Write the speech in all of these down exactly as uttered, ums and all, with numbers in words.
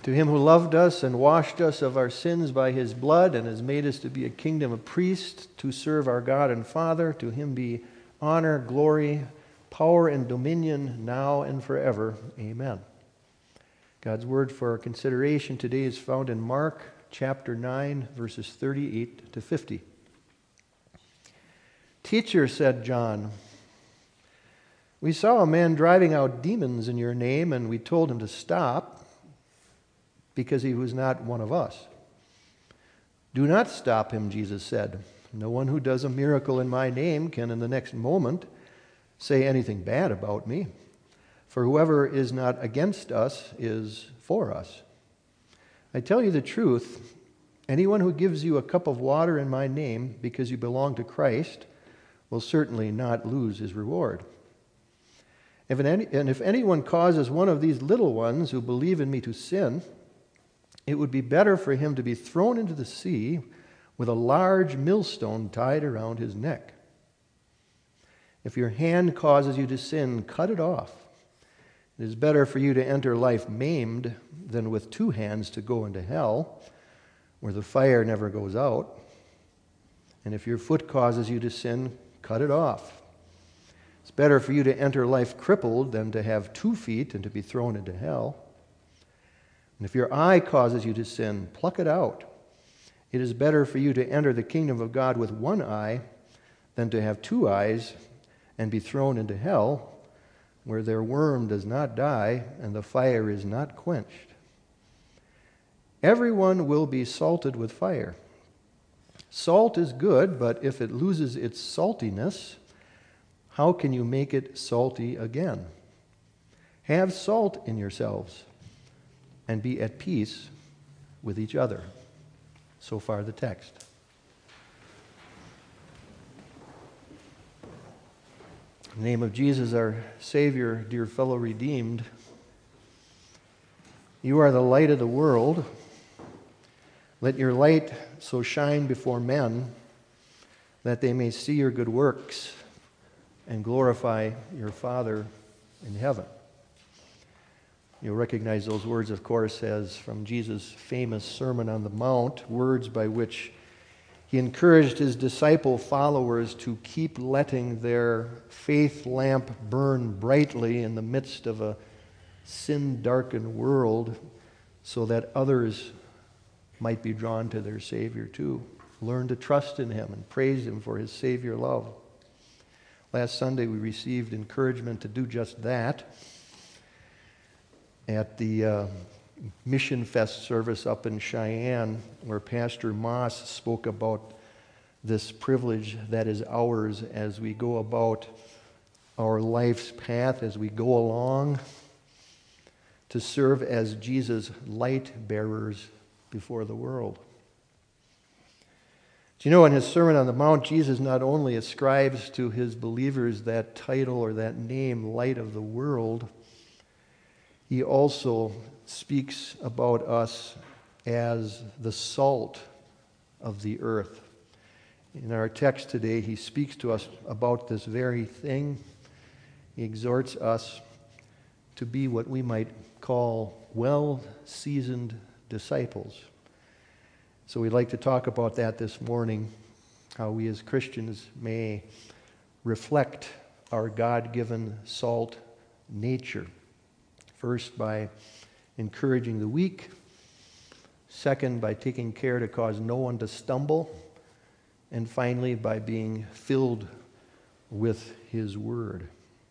To him who loved us and washed us of our sins by his blood and has made us to be a kingdom of priests to serve our God and Father, to him be honor, glory, power, and dominion now and forever. Amen. God's word for our consideration today is found in Mark chapter nine, verses thirty-eight to fifty. "Teacher," said John, "we saw a man driving out demons in your name, and we told him to stop, because he was not one of us." "Do not stop him," Jesus said. "No one who does a miracle in my name can in the next moment say anything bad about me. For whoever is not against us is for us. I tell you the truth, anyone who gives you a cup of water in my name because you belong to Christ will certainly not lose his reward. If any, and if anyone causes one of these little ones who believe in me to sin, it would be better for him to be thrown into the sea with a large millstone tied around his neck. If your hand causes you to sin, cut it off. It is better for you to enter life maimed than with two hands to go into hell, where the fire never goes out. And if your foot causes you to sin, cut it off. It's better for you to enter life crippled than to have two feet and to be thrown into hell. And if your eye causes you to sin, pluck it out. It is better for you to enter the kingdom of God with one eye than to have two eyes and be thrown into hell, where their worm does not die and the fire is not quenched. Everyone will be salted with fire. Salt is good, but if it loses its saltiness, how can you make it salty again? Have salt in yourselves and be at peace with each other." So far the text. In the name of Jesus, our Savior, dear fellow redeemed, you are the light of the world. Let your light so shine before men that they may see your good works and glorify your Father in heaven. You'll recognize those words, of course, as from Jesus' famous Sermon on the Mount, words by which he encouraged his disciple followers to keep letting their faith lamp burn brightly in the midst of a sin-darkened world so that others might be drawn to their Savior too. Learn to trust in him and praise him for his Savior love. Last Sunday we received encouragement to do just that at the uh, Mission Fest service up in Cheyenne, where Pastor Moss spoke about this privilege that is ours as we go about our life's path, as we go along, to serve as Jesus' light bearers before the world. Do you know, in his Sermon on the Mount, Jesus not only ascribes to his believers that title or that name, Light of the World, he also speaks about us as the salt of the earth. In our text today, he speaks to us about this very thing. He exhorts us to be what we might call well-seasoned disciples. So we'd like to talk about that this morning, how we as Christians may reflect our God-given salt nature. First, by encouraging the weak. Second, by taking care to cause no one to stumble. And finally, by being filled with his word.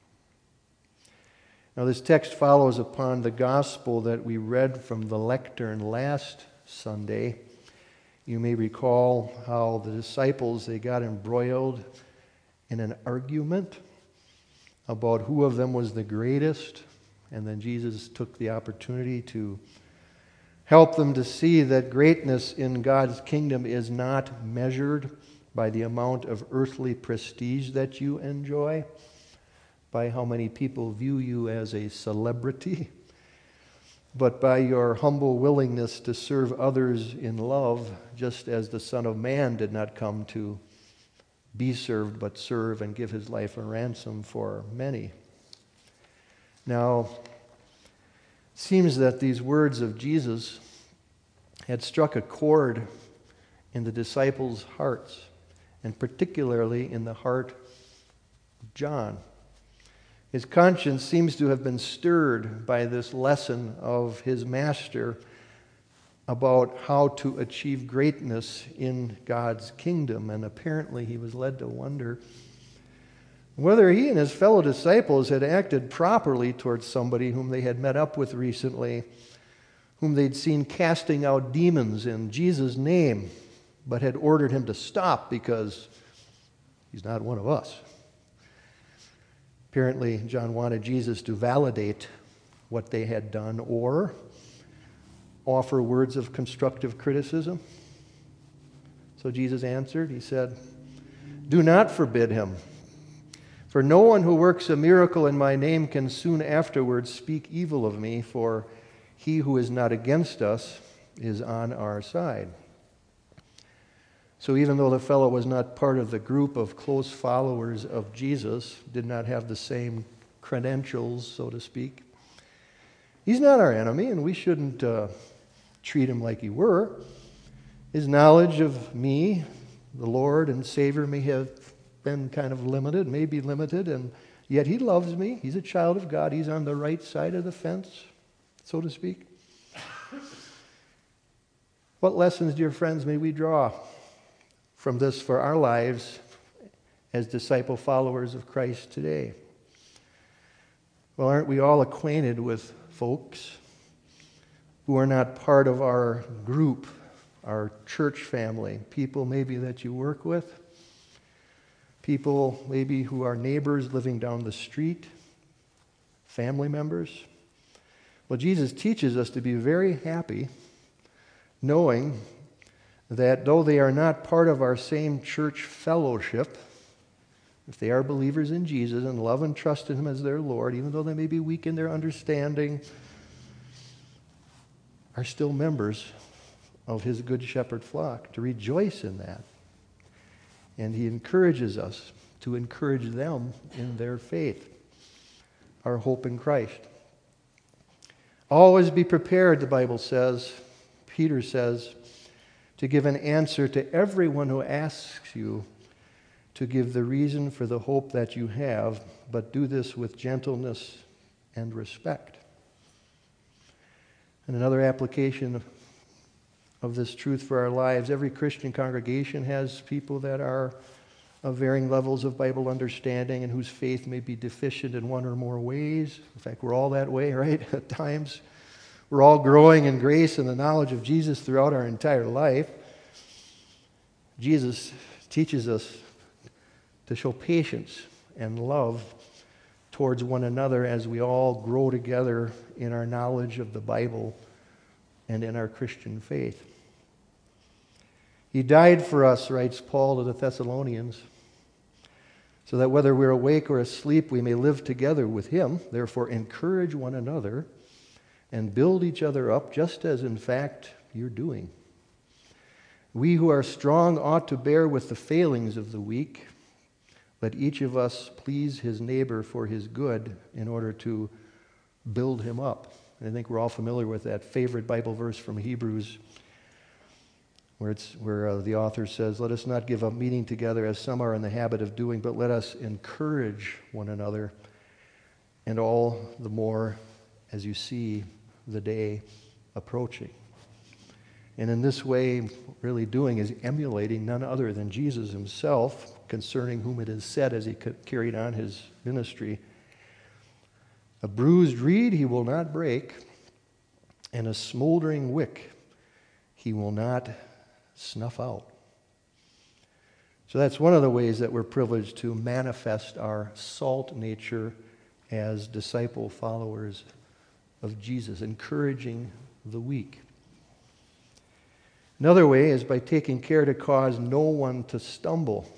Now, this text follows upon the gospel that we read from the lectern last Sunday. You may recall how the disciples, they got embroiled in an argument about who of them was the greatest. And then Jesus took the opportunity to help them to see that greatness in God's kingdom is not measured by the amount of earthly prestige that you enjoy, by how many people view you as a celebrity, but by your humble willingness to serve others in love, just as the Son of Man did not come to be served, but serve and give his life a ransom for many. Now, seems that these words of Jesus had struck a chord in the disciples' hearts, and particularly in the heart of John. His conscience seems to have been stirred by this lesson of his master about how to achieve greatness in God's kingdom, and apparently he was led to wonder whether he and his fellow disciples had acted properly towards somebody whom they had met up with recently, whom they'd seen casting out demons in Jesus' name, but had ordered him to stop because he's not one of us. Apparently, John wanted Jesus to validate what they had done or offer words of constructive criticism. So Jesus answered, he said, "Do not forbid him, for no one who works a miracle in my name can soon afterwards speak evil of me, for he who is not against us is on our side." So even though the fellow was not part of the group of close followers of Jesus, did not have the same credentials, so to speak, he's not our enemy, and we shouldn't uh, treat him like he were. His knowledge of me, the Lord and Savior, may have been kind of limited, may be limited, and yet he loves me. He's a child of God. He's on the right side of the fence, so to speak. What lessons, dear friends, may we draw from this for our lives as disciple followers of Christ today? Well, aren't we all acquainted with folks who are not part of our group, our church family, people maybe that you work with, people maybe who are neighbors living down the street, family members? Well, Jesus teaches us to be very happy knowing that though they are not part of our same church fellowship, if they are believers in Jesus and love and trust in him as their Lord, even though they may be weak in their understanding, are still members of his good shepherd flock, to rejoice in that. And he encourages us to encourage them in their faith, our hope in Christ. Always be prepared, the Bible says, Peter says, to give an answer to everyone who asks you to give the reason for the hope that you have, but do this with gentleness and respect. And another application of, of this truth for our lives, every Christian congregation has people that are of varying levels of Bible understanding and whose faith may be deficient in one or more ways. In fact, we're all that way, right? At times. We're all growing in grace and the knowledge of Jesus throughout our entire life. Jesus teaches us to show patience and love towards one another as we all grow together in our knowledge of the Bible and in our Christian faith. He died for us, writes Paul to the Thessalonians, so that whether we're awake or asleep, we may live together with him. Therefore, encourage one another and build each other up, just as in fact you're doing. We who are strong ought to bear with the failings of the weak. Let each of us please his neighbor for his good in order to build him up. And I think we're all familiar with that favorite Bible verse from Hebrews, where, it's, where uh, the author says, "Let us not give up meeting together as some are in the habit of doing, but let us encourage one another, and all the more as you see the day approaching." And in this way, really doing is emulating none other than Jesus himself, concerning whom it is said as he carried on his ministry, "A bruised reed he will not break, and a smoldering wick he will not snuff out." So that's one of the ways that we're privileged to manifest our salt nature as disciple followers of Jesus, encouraging the weak. Another way is by taking care to cause no one to stumble.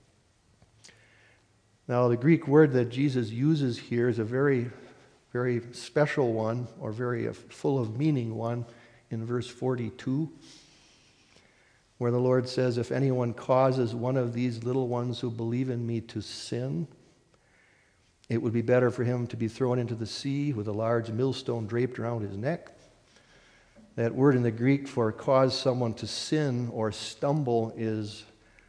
Now, the Greek word that Jesus uses here is a very, very special one, or very full of meaning one, in verse forty-two, where the Lord says, "If anyone causes one of these little ones who believe in me to sin, It would be better for him to be thrown into the sea with a large millstone draped around his neck. That word in the Greek for cause someone to sin or stumble is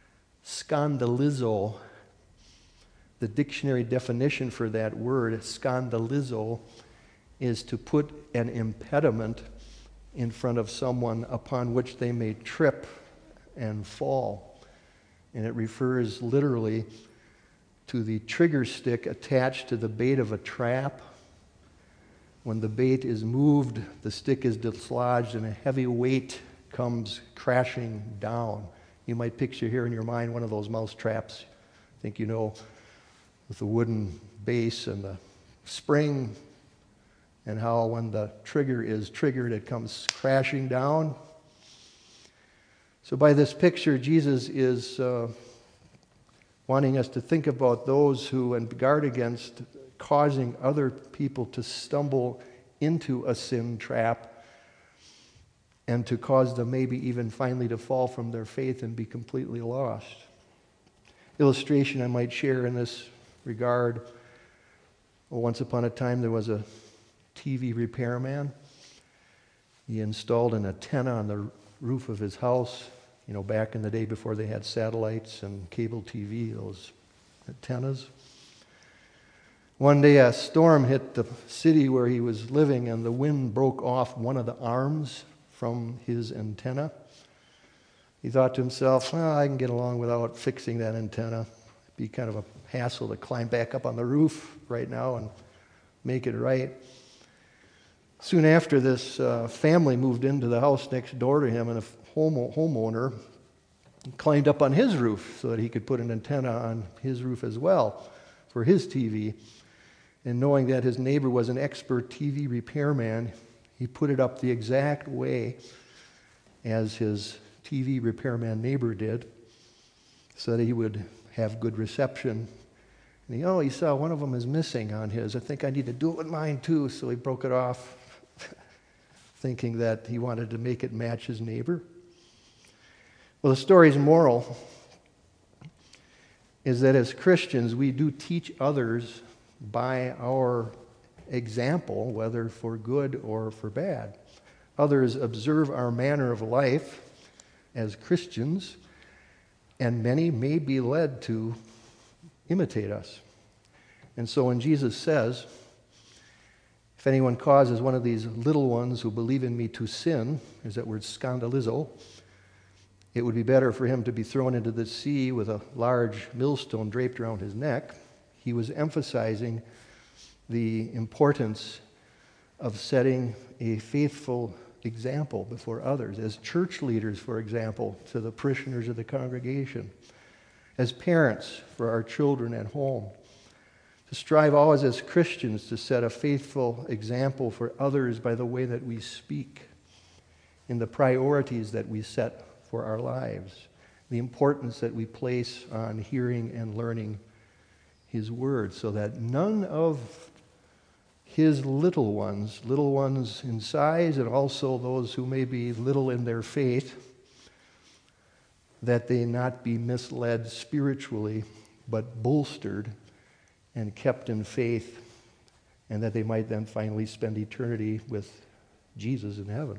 skandalizo. The dictionary definition for that word, skandalizo, is to put an impediment in front of someone upon which they may trip and fall. And it refers literally to the trigger stick attached to the bait of a trap. When the bait is moved, the stick is dislodged and a heavy weight comes crashing down. You might picture here in your mind one of those mouse traps, I think you know, with the wooden base and the spring, and how when the trigger is triggered, it comes crashing down. So by this picture, Jesus is uh, wanting us to think about those who, and guard against causing other people to stumble into a sin trap and to cause them maybe even finally to fall from their faith and be completely lost. Illustration I might share in this regard. Well, once upon a time there was a T V repairman. He installed an antenna on the roof of his house, you know, back in the day before they had satellites and cable T V, those antennas. One day a storm hit the city where he was living and the wind broke off one of the arms from his antenna. He thought to himself, well, I can get along without fixing that antenna. It'd be kind of a hassle to climb back up on the roof right now and make it right. Soon after, this uh, family moved into the house next door to him, and a home- homeowner climbed up on his roof so that he could put an antenna on his roof as well for his T V. And knowing that his neighbor was an expert T V repairman, he put it up the exact way as his T V repairman neighbor did so that he would have good reception. And he, oh, he saw one of them is missing on his. I think I need to do it with mine too. So he broke it off, thinking that he wanted to make it match his neighbor. Well, the story's moral is that as Christians, we do teach others by our example, whether for good or for bad. Others observe our manner of life as Christians, and many may be led to imitate us. And so when Jesus says, if anyone causes one of these little ones who believe in me to sin, there's that word skandalizo, it would be better for him to be thrown into the sea with a large millstone draped around his neck. He was emphasizing the importance of setting a faithful example before others, as church leaders, for example, to the parishioners of the congregation, as parents for our children at home, to strive always as Christians to set a faithful example for others by the way that we speak, in the priorities that we set for our lives, the importance that we place on hearing and learning His Word, so that none of His little ones, little ones in size and also those who may be little in their faith, that they not be misled spiritually, but bolstered and kept in faith, and that they might then finally spend eternity with Jesus in heaven.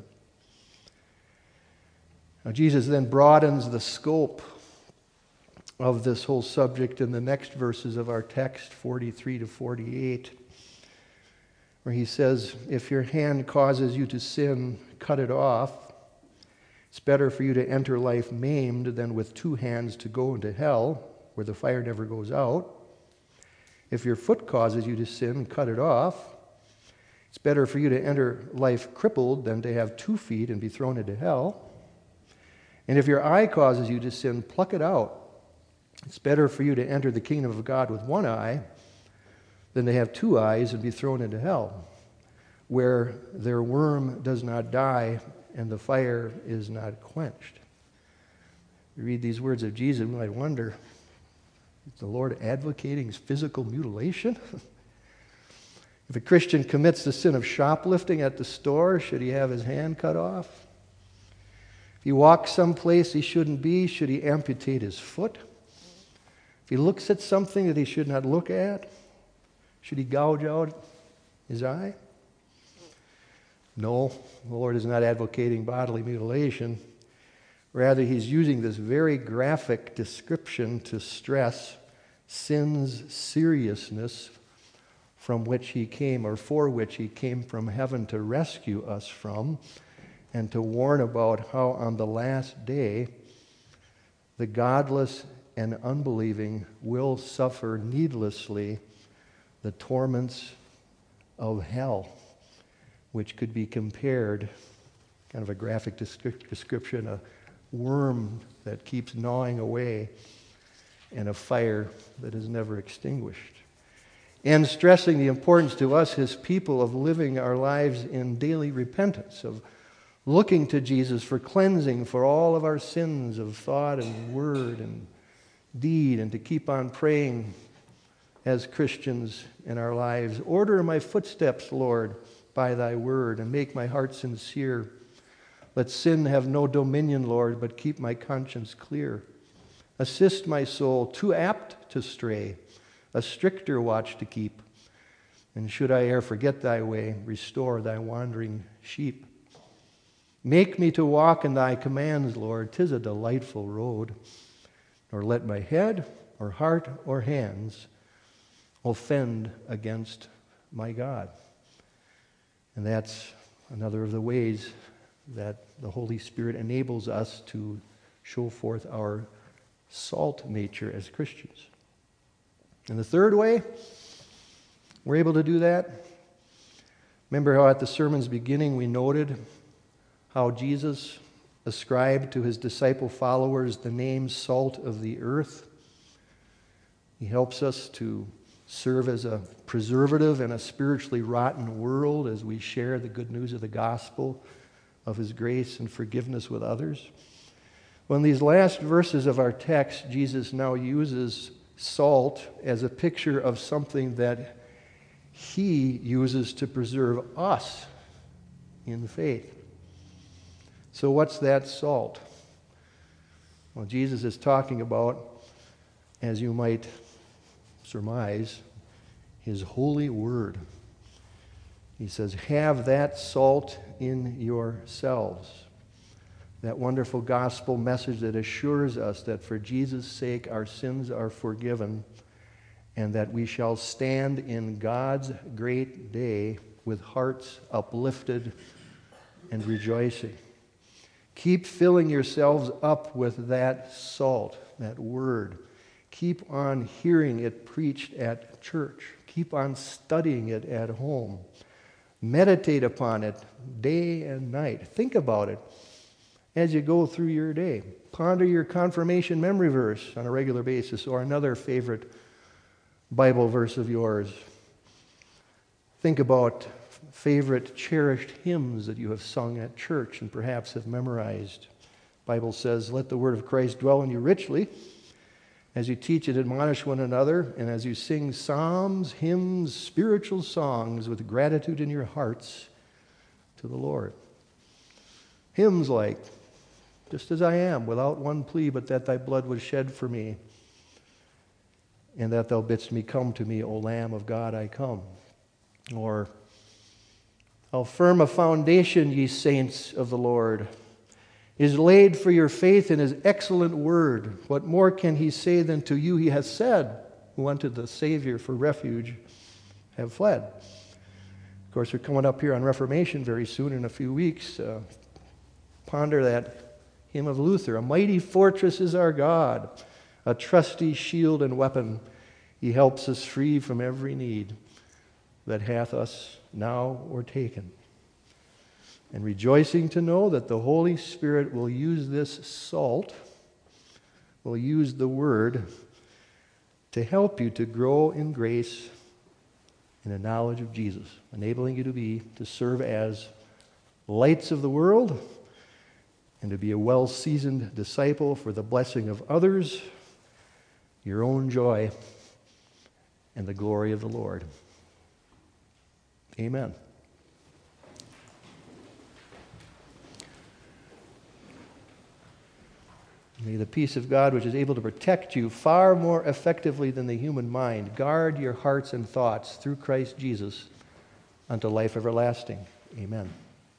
Now, Jesus then broadens the scope of this whole subject in the next verses of our text, forty-three to forty-eight, where he says, if your hand causes you to sin, cut it off. It's better for you to enter life maimed than with two hands to go into hell, where the fire never goes out. If your foot causes you to sin, cut it off. It's better for you to enter life crippled than to have two feet and be thrown into hell. And if your eye causes you to sin, pluck it out. It's better for you to enter the kingdom of God with one eye than to have two eyes and be thrown into hell, where their worm does not die and the fire is not quenched. You read these words of Jesus, you might wonder, is the Lord advocating physical mutilation? If a Christian commits the sin of shoplifting at the store, should he have his hand cut off? If he walks someplace he shouldn't be, should he amputate his foot? If he looks at something that he should not look at, Should he gouge out his eye? No, the Lord is not advocating bodily mutilation. Rather, he's using this very graphic description to stress sin's seriousness from which he came, or for which he came from heaven to rescue us from, and to warn about how on the last day the godless and unbelieving will suffer needlessly the torments of hell, which could be compared, kind of a graphic description, a worm that keeps gnawing away and a fire that is never extinguished. And stressing the importance to us, his people, of living our lives in daily repentance, of looking to Jesus for cleansing for all of our sins of thought and word and deed, and to keep on praying as Christians in our lives. Order my footsteps, Lord, by thy word, and make my heart sincere. Let sin have no dominion, Lord, but keep my conscience clear. Assist my soul, too apt to stray, a stricter watch to keep. And should I e'er forget thy way, restore thy wandering sheep. Make me to walk in thy commands, Lord, 'tis a delightful road. Nor let my head or heart or hands offend against my God. And that's another of the ways that the Holy Spirit enables us to show forth our salt nature as Christians. And the third way we're able to do that, remember how at the sermon's beginning we noted how Jesus ascribed to his disciple followers the name salt of the earth. He helps us to serve as a preservative in a spiritually rotten world as we share the good news of the gospel of his grace and forgiveness with others. Well, in these last verses of our text, Jesus now uses salt as a picture of something that he uses to preserve us in faith. So what's that salt? Well, Jesus is talking about, as you might surmise, his holy word. He says, have that salt in yourselves. That wonderful gospel message that assures us that for Jesus' sake our sins are forgiven and that we shall stand in God's great day with hearts uplifted and rejoicing. Keep filling yourselves up with that salt, that word. Keep on hearing it preached at church. Keep on studying it at home. Meditate upon it day and night. Think about it as you go through your day. Ponder your confirmation memory verse on a regular basis, or another favorite Bible verse of yours. Think about favorite cherished hymns that you have sung at church and perhaps have memorized. The Bible says, let the word of Christ dwell in you richly as you teach and admonish one another, and as you sing psalms, hymns, spiritual songs with gratitude in your hearts to the Lord. Hymns like, just as I am, without one plea but that thy blood was shed for me, and that thou bidst me come to me, O Lamb of God, I come. Or, how firm a foundation, ye saints of the Lord, is laid for your faith in his excellent word. What more can he say than to you he has said, who unto the Savior for refuge have fled? Of course, we're coming up here on Reformation very soon, in a few weeks. Uh, ponder that hymn of Luther. A mighty fortress is our God, a trusty shield and weapon. He helps us free from every need that hath us now o'ertaken. And rejoicing to know that the Holy Spirit will use this salt, will use the Word to help you to grow in grace in the knowledge of Jesus, enabling you to be, to serve as lights of the world and to be a well-seasoned disciple for the blessing of others, your own joy, and the glory of the Lord. Amen. May May the peace of God, which is able to protect you far more effectively than the human mind, guard your hearts and thoughts through Christ Jesus unto life everlasting. Amen.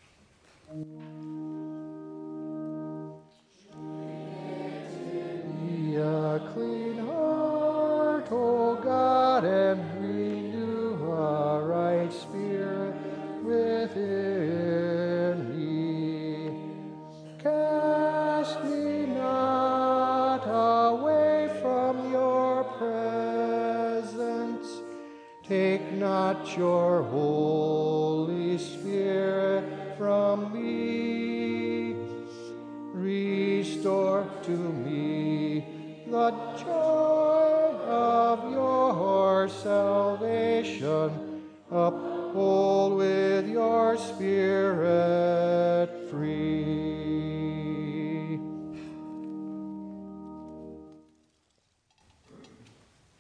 A clean heart, O God, and renew a right spirit within me. Cast me not away from your presence. Take not your Holy Spirit from me. Restore to me the joy of your salvation. Uphold with your Spirit free.